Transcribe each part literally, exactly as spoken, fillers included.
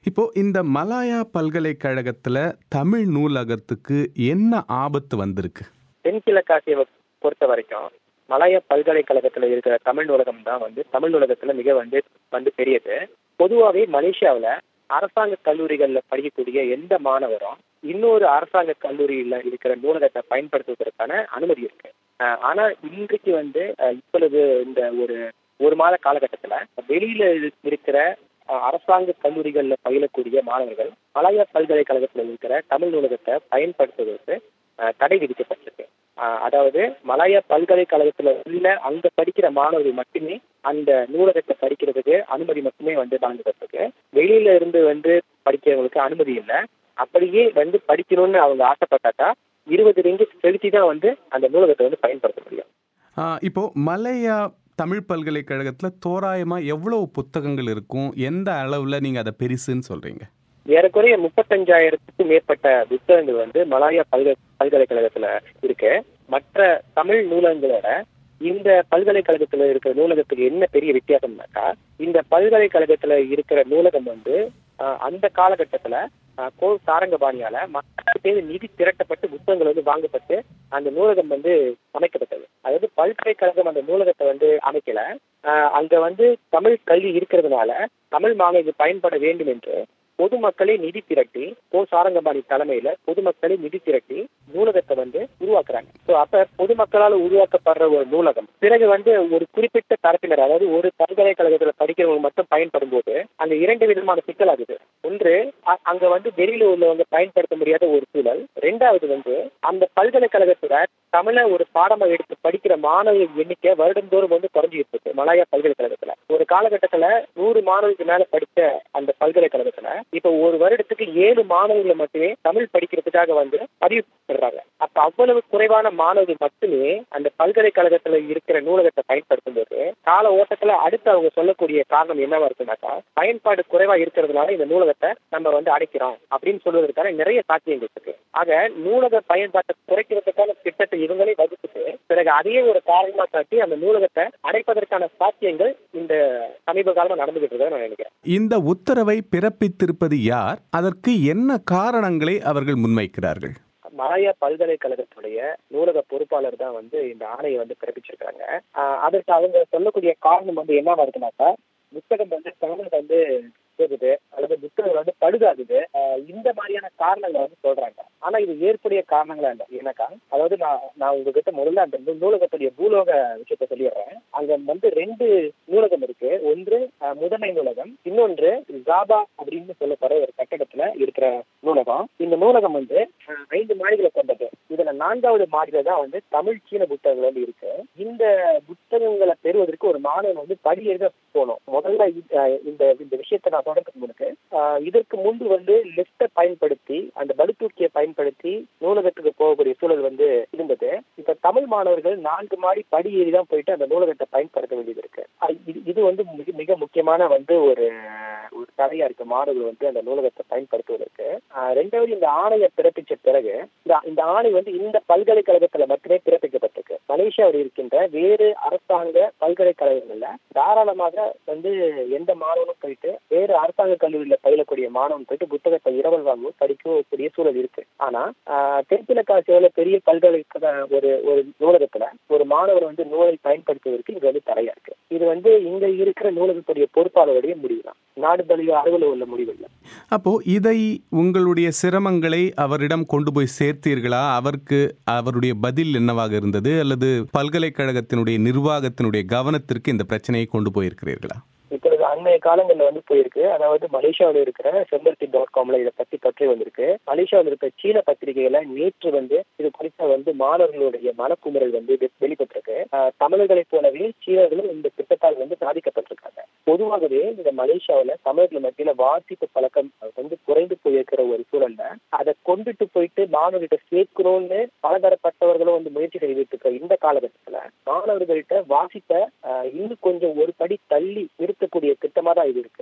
இப்போ இந்த மலாயா பல்கலைக்கழகத்துல தமிழ் நூலகத்துக்கு என்ன ஆபத்து வந்திருக்கு? தென்கிழக்காசியை பொறுத்த வரைக்கும் மலாயா பல்கலைக்கழகத்துல இருக்கிற தமிழ் நூலகம் தான் வந்து தமிழ் நூலகத்துல மிக வந்து வந்து பெரியது. பொதுவாகவே மலேசியாவில் அரசாங்க கல்லூரிகள்ல படிக்கக்கூடிய எந்த மாணவரும் இன்னொரு அரசாங்க கல்லூரியில இருக்கிற நூலகத்தை பயன்படுத்துவதற்கான அனுமதி இருக்கு. ஆனா இன்றைக்கு வந்து இப்பொழுது இந்த ஒரு ஒரு மாத காலகட்டத்துல வெளியில இருக்கிற அரசாங்க கல்லூரிகள்ல பயிலக்கூடிய மாணவர்கள் மலாயா பல்கலைக்கழகத்துல இருக்கிற தமிழ் நூலகத்தை பயன்படுத்துவதற்கு தடை விதிக்கப்பட்டிருக்கு. அதாவது மலாயா பல்கலைக்கழகத்துல உள்ள அங்க படிக்கிற மாணவர்கள் மட்டுமே அந்த நூலகத்தை படிக்கிறதுக்கு அனுமதி மட்டுமே வந்து வழங்கப்பட்டிருக்கு. வெளியில இருந்து வந்து படிக்கிறவங்களுக்கு அனுமதி இல்லை. அப்படியே வந்து படிக்கணும்னு அவங்க ஆசைப்பட்டாக்கா இருபது ரிங்கிட் செலுத்தி தான் வந்து அந்த நூலகத்தை வந்து பயன்படுத்த முடியும். இப்போ மலாயா தமிழ் பல்கலைக்கழகத்துல தோராயமா எவ்வளவு புத்தகங்கள் இருக்கும்? எந்த அளவுல நீங்க அதை பெருசுன்னு சொல்றீங்க? ஏறக்குறைய முப்பத்தஞ்சாயிரத்துக்கும் மேற்பட்ட புத்தகங்கள் வந்து மலாயா பல்கலை பல்கலைக்கழகத்துல இருக்கு. மற்ற தமிழ் நூலகங்களோட இந்த பல்கலைக்கழகத்துல இருக்கிற நூலகத்துக்கு என்ன பெரிய வித்தியாசம்னாக்கா, இந்த பல்கலைக்கழகத்துல இருக்கிற நூலகம் வந்து அந்த காலகட்டத்துல கோ சாரங்கபாணியால மக்களுக்கு நிதி திரட்டப்பட்டு புத்தகங்கள் வந்து வாங்கப்பட்டு அந்த நூலகம் வந்து அமைக்கப்பட்டது. அதாவது பல்கலைக்கழகம் அந்த நூலகத்தை வந்து அமைக்கல. அங்க வந்து தமிழ் கல்வி இருக்கிறதுனால தமிழ் மாணவர்கள் பயன்பட வேண்டும் என்று பொதுமக்களை நிதி திரட்டி கோ சாரங்கபாணி தலைமையில பொதுமக்களை நிதி திரட்டி நூலகத்தை வந்து உருவாக்குறாங்க. ஸோ அப்ப பொதுமக்களால் உருவாக்கப்படுற ஒரு நூலகம் பிறகு வந்து ஒரு குறிப்பிட்ட தரப்பினர், அதாவது ஒரு பல்கலைக்கழகத்துல படிக்கிறவங்க மட்டும் பயன்படும் போது அந்த இரண்டு விதமான சிக்கல் ஆகுது. ஒன்று, அங்க வந்து வெளியில உள்ளவங்க பயன்படுத்த முடியாத ஒரு சூழல். ரெண்டாவது வந்து அந்த பல்கலைக்கழகத்துல தமிழை ஒரு பாடமாக எடுத்து படிக்கிற மாணவர்கள் எண்ணிக்கை வருடந்தோறும் வந்து குறைஞ்சிட்டு இருக்கு. மலாயா பல்கலைக்கழகத்துல ஒரு காலகட்டத்துல நூறு மாணவர்களுக்கு மேல படித்த அந்த பல்கலைக்கழகத்துல இப்ப ஒரு வருடத்துக்கு ஏழு மாணவர்களை மட்டுமே தமிழ் படிக்கிறதுக்காக வந்து பதிவு பெறாங்க. அப்ப அவ்வளவு குறைவான மாணவர்கள் மட்டுமே அந்த பல்கலைக்கழகத்துல இருக்கிற நூலகத்தை பயன்படுத்தும் போது கால ஓட்டத்துல அடுத்து அவங்க சொல்லக்கூடிய காரணம் என்னவா இருக்குனாக்கா, பயன்பாடு குறைவா இருக்கிறதுனால இந்த நூலகத்தை நம்ம வந்து அடைக்கிறோம் அப்படின்னு சொல்வதற்கான நிறைய சாத்தியங்கள் இருக்கு. ஆக நூலக பயன்பாட்டை குறைக்கிறதுக்கான திட்டத்தை இவங்களே வகுத்துட்டு பிறகு அதையே ஒரு காரணமா காட்டி அந்த நூலகத்தை அடைப்பதற்கான சாத்தியங்கள் இந்த சமீப காலமா நடந்துகிட்டு இருக்க நான் நினைக்கிறேன். இந்த உத்தரவை பிறப்பித்திருப்பது யார்? அதற்கு என்ன காரணங்களை அவர்கள் முன்வைக்கிறார்கள்? மலாயா பல்கலைக்கழகத்துடைய நூலக பொறுப்பாளர் தான் வந்து இந்த ஆணையை வந்து பிறப்பிச்சிருக்காங்க. அதற்கு அவங்க சொல்லக்கூடிய காரணம் வந்து என்னவா இருக்குனாக்கா, புத்தகம் வந்து தமிழ் வந்து போகுது அல்லது புத்தகம் வந்து பழுதாகுது, இந்த மாதிரியான காரணங்களை வந்து சொல்றாங்க. ஆனா இது ஏற்புடைய காரணங்களா இல்லை. ஏன்னாக்கா, அதாவது நான் நான் உங்ககிட்ட முதல்ல அந்த நூலகத்துடைய பூலோக விஷயத்த சொல்லிடுறேன். அங்க வந்து ரெண்டு நூலகம் இருக்கு. ஒன்று முதன்மை நூலகம், இன்னொன்று ஜாபா அப்படின்னு சொல்லப்படுற ஒரு கட்டடத்துல இருக்கிற நூலகம். இந்த நூலகம் வந்து ஐந்து மாடிகளை கொண்டது. இதுல நான்காவது மாடியில தான் வந்து தமிழ் சீன புத்தகங்கள் வந்து இருக்கு. இந்த புத்தகங்களை பெறுவதற்கு ஒரு மாணவன் வந்து படியேற போகணும். முதல்ல இந்த இந்த விஷயத்தை நான் தொடர்றதுக்கு இதற்கு முன்பு வந்து லிப்டை பயன்படுத்தி அந்த படுதூக்கியை பயன்படுத்தி நூலகத்துக்கு போகக்கூடிய சூழல் வந்து இருந்தது. இப்ப தமிழ் மாணவர்கள் நான்கு மாடி படி ஏறி தான் போயிட்டு அந்த நூலகத்தை பயன்படுத்த வேண்டியது இருக்கு. இது வந்து மிக முக்கியமான வந்து ஒரு ஒரு தடையா இருக்கு மாணவர்கள் வந்து அந்த நூலகத்தை பயன்படுத்துவதற்கு. ரெண்டாவது, இந்த ஆணையை பிறப்பிச்ச பிறகு இந்த ஆணை வந்து இந்த பல்கலைக்கழகத்துல மட்டுமே பிறப்பிக்கப்பட்டிருக்கு. மலேசியாவில் இருக்கின்ற வேறு அரசாங்க பல்கலைக்கழகங்கள்ல தாராளமாக வந்து எந்த மாணவனும் போயிட்டு வேறு அரசாங்க கல்லூரியில பயிலக்கூடிய மாணவன் போயிட்டு புத்தகத்தை இரவல் வாங்கவும் படிக்கக்கூடிய சூழல் இருக்கு. ஆனா தென்கிழக்காசியாவில பெரிய பல்கலைக்கழக ஒரு ஒரு நூலகத்துல ஒரு மாணவர் வந்து நூலை பயன்படுத்துவதற்கு இது வந்து தடையா இருக்கு. இது வந்து இங்க இருக்கிற நூலகத்துடைய பொறுப்பாளருடைய முடிவு தான், நாடு தழுவிய அளவில் உள்ள முடிவு இல்லை. அப்போ இதை உங்களுடைய சிரமங்களை அவரிடம் கொண்டு போய் சேர்த்தீர்களா? அவருக்கு அவருடைய பதில் என்னவாக இருந்தது? அல்லது பல்கலைக்கழகத்தினுடைய நிர்வாகத்தினுடைய கவனத்திற்கு இந்த பிரச்சனையை கொண்டு போயிருக்கிறீர்களா? இப்பொழுது அண்மைய காலங்களில் வந்து போயிருக்கு. அதாவது மலேசியாவில் இருக்கிற செம்பருத்தி டாட் காம்ல இதை பத்தி பற்றி வந்திருக்கு. மலேசியாவில் இருக்கிற சீன பத்திரிகையில நேற்று வந்து இது குறித்த வந்து மாணவர்களுடைய மனக்குமுறல் வந்து வெளிப்பட்டிருக்கு. தமிழர்களைப் போலவே சீனர்களும் இந்த திட்டத்தால் வந்து பாதிக்கப்பட்டிருக்காங்க. பொதுவாகவே இந்த மலேசியாவில தமிழர்கள் மத்தியில வாசிப்பு பழக்கம் வந்து குறைந்து போயிருக்கிற ஒரு சூழல்ல அதை கொண்டுட்டு போயிட்டு மாணவர்கிட்ட சேர்க்கணும்னு பலதரப்பட்டவர்களும் வந்து முயற்சி செய்துட்டு இருக்க இந்த காலகட்டத்துல மாணவர்கள்ட்ட வாசிப்ப இன்னும் கொஞ்சம் ஒரு படி தள்ளி நிறுத்தக்கூடிய திட்டமா தான் இது இருக்கு. இதை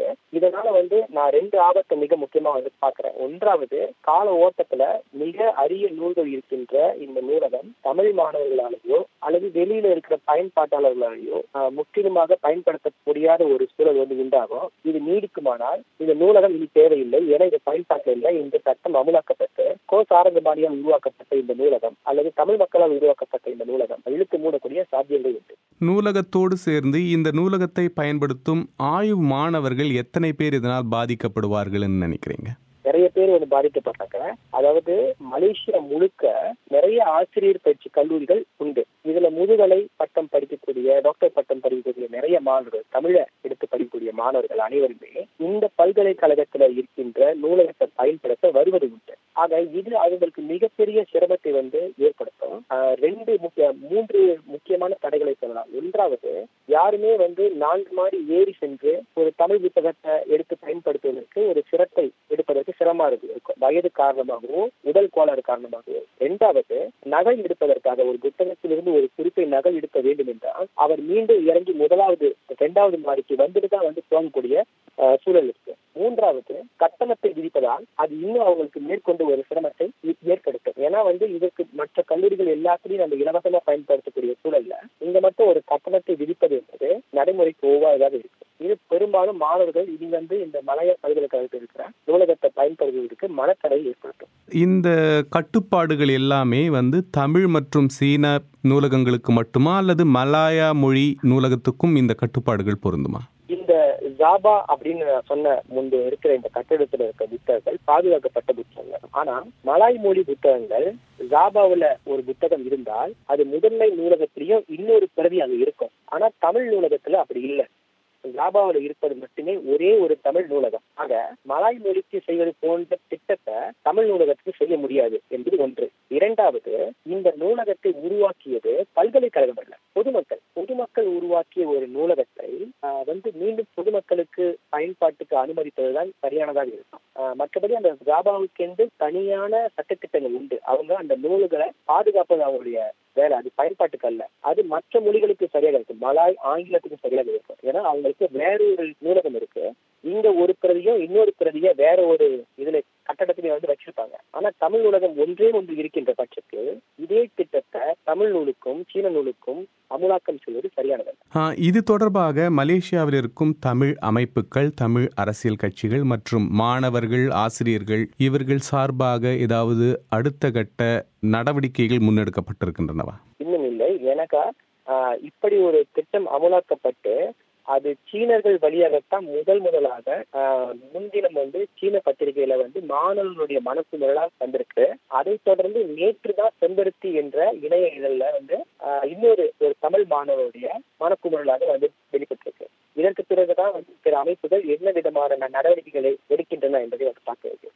இதனால வந்து நான் ரெண்டு ஆபத்தை மிக முக்கியமா வந்து பாக்குறேன். ஒன்றாவது, கால ஓட்டத்துல மிக அரிய நூல்கள் இருக்கின்ற இந்த நூலகம் தமிழ் மாணவர்களாலேயோ அல்லது வெளியில இருக்கிற பயன்பாட்டாளர்களாலேயோ முற்றிலுமாக பயன்படுத்த முடியாத ஒரு சூழல் வந்து உண்டாகும். இது நீடிக்குமானால் இந்த நூலகம் இனி தேவையில்லை, ஏன்னா இது பயன்பாட்டில் இல்லை. இந்த சட்டம் அமலாக்கப்பட்டு கோ சாரங்கபாணியால் உருவாக்கப்பட்ட இந்த நூலகம் அல்லது தமிழ் மக்களால் உருவாக்கப்பட்ட இந்த நூலகம் இழுத்து மூடக்கூடிய சாத்தியங்கள் உண்டு. நூலகத்தோடு சேர்ந்து இந்த நூலகத்தை பயன்படுத்தும் ஆய்வு மாணவர்கள் எத்தனை பேர் இதனால் பாதிக்கப்படுவார்கள் நினைக்கிறீங்க? நிறைய பேர் வந்து பாதிக்கப்பட்டாங்க. அதாவது மலேசியா முழுக்க நிறைய ஆசிரியர் பயிற்சி கல்லூரிகள் உண்டு. இதுல முதுகலை பட்டம் படிக்கக்கூடிய, டாக்டர் பட்டம் படிக்கக்கூடிய நிறைய மாணவர்கள், தமிழை எடுத்து படிக்கக்கூடிய மாணவர்கள் அனைவருமே இந்த பல்கலைக்கழகத்துல இருக்கின்ற நூலகத்தை பயன்படுத்த வருவது உண்டு. ஆக இது அவங்களுக்கு மிகப்பெரிய சிரமத்தை வந்து ஏற்படுத்தும். ரெண்டு முக்கிய மூன்று முக்கியமான தடைகளை சொல்லலாம். ஒன்றாவது, யாருமே வந்து நான்கு மாடி ஏறி சென்று ஒரு தமிழ் புத்தகத்தை எடுத்து பயன்படுத்துவதற்கு ஒரு சிரத்தை எடுப்பதற்கு சிரமமா இருக்கும், வயது காரணமாகவோ உடல் கோளாறு காரணமாகவோ. இரண்டாவது, நகல் எடுப்பதற்காக ஒரு புத்தகத்திலிருந்து ஒரு குறிப்பை நகல் எடுக்க வேண்டும் என்றால் அவர் மீண்டும் இறங்கி முதலாவது இரண்டாவது மாடிக்கு வந்துட்டு தான் வந்து போகக்கூடிய சூழல் இருக்கு. மூன்றாவது, கட்டணத்தை விதிப்பதால் அது இன்னும் அவங்களுக்கு மேற்கொண்டு ஒரு சிரமத்தை ஏற்படுத்தும். ஏன்னா வந்து இதற்கு மற்ற கல்லூரிகள் எல்லாத்திலையும் நம்ம இலவசமா பயன்படுத்தக்கூடிய சூழல்ல இங்க மட்டும் ஒரு கட்டணத்தை விதிப்பது என்பது நடைமுறைக்கு ஒவ்வாததாக இருக்கு. இது பெரும்பாலும் மாணவர்கள் இனி வந்து இந்த மலாயா பல்கலைக்கழகத்தில் இருக்கிற நூலகத்தை பயன்படுத்துவதற்கு மனத்தடை ஏற்படுத்தும். இந்த கட்டுப்பாடுகள் எல்லாமே வந்து தமிழ் மற்றும் சீன நூலகங்களுக்கு மட்டுமா அல்லது மலாயா மொழி நூலகத்துக்கும் இந்த கட்டுப்பாடுகள் பொருந்துமா? இந்த ஜாபா அப்படின்னு சொன்ன முன்பு இருக்கிற இந்த கட்டிடத்துல இருக்க புத்தகங்கள் பாதுகாக்கப்பட்ட புத்தகங்கள். ஆனா மலாய் மொழி புத்தகங்கள் ஜாபாவுல ஒரு புத்தகம் இருந்தால் அது முதன்மை நூலகத்திலையும் இன்னொரு பிரதி அங்க இருக்கும். ஆனா தமிழ் நூலகத்துல அப்படி இல்லை. ஜாபாவில் இருப்பது மட்டுமே ஒரே ஒரு தமிழ் நூலகம். ஆக மலாய் மொழிக்கு செய்வது போன்ற திட்டத்தை தமிழ் நூலகத்துக்கு செய்ய முடியாது என்பது ஒன்று. இரண்டாவது, இந்த நூலகத்தை உருவாக்கியது பல்கலைக்கழகம் அல்ல, பொதுமக்கள். பொதுமக்கள் உருவாக்கிய ஒரு நூலகத்தை வந்து மீண்டும் பொதுமக்களுக்கு பயன்பாட்டுக்கு அனுமதிப்பதுதான் சரியானதாக இருக்கும். மற்றபடி அந்த ஜாபாவுக்கென்று தனியான சட்டத்திட்டங்கள் உண்டு. அவங்க அந்த நூல்களை பாதுகாப்பது அவங்களுடைய வேலை, அது பயன்பாட்டுக்கு அல்ல. அது மற்ற மொழிகளுக்கு சரியாக இருக்கும், மலாய் ஆங்கிலத்துக்கு சரியாக இருக்கும். ஏன்னா அவங்களுக்கு வேற ஒரு நூலகம் இருக்கு. இங்க ஒரு பிரதியும் இன்னொரு பிரதிய வேற ஒரு இதுல கட்டடத்திலே வந்து வச்சிருப்பாங்க. ஆனா தமிழ் நூலகம் ஒன்றே ஒன்று இருக்கின்ற பட்சத்தில் இதே திட்டத்தை தமிழ் நூலுக்கும் சீன நூலுக்கும் அமுலாக்கம் செய்வது சரியானது. இது தொடர்பாக மலேசியாவில் இருக்கும் தமிழ் அமைப்புகள், தமிழ் அரசியல் கட்சிகள் மற்றும் மாணவர்கள், ஆசிரியர்கள் இவர்கள் சார்பாக ஏதாவது அடுத்த கட்ட நடவடிக்கைகள் முன்னெடுக்கப்பட்டிருக்கின்றனவா? இன்னும் இல்லை. எனக்கா இப்படி ஒரு திட்டம் அமுலாக்கப்பட்டு அது சீனர்கள் வழியாகத்தான் முதல் முதலாக முன்தினம் வந்து சீன பத்திரிகையில வந்து மாணவர்களுடைய மனக்குமுறலா வந்திருக்கு. அதை தொடர்ந்து நேற்று தான் செம்பருத்தி என்ற இணைய இதழ்ல வந்து இன்னொரு ஒரு தமிழ் மாணவருடைய மனக்குமுறலாக வந்து வெளிப்பட்டிருக்கு. இதற்கு பிறகுதான் வந்து பிற அமைப்புகள் என்ன விதமான நடவடிக்கைகளை எடுக்கின்றன என்பதை வந்து பார்க்க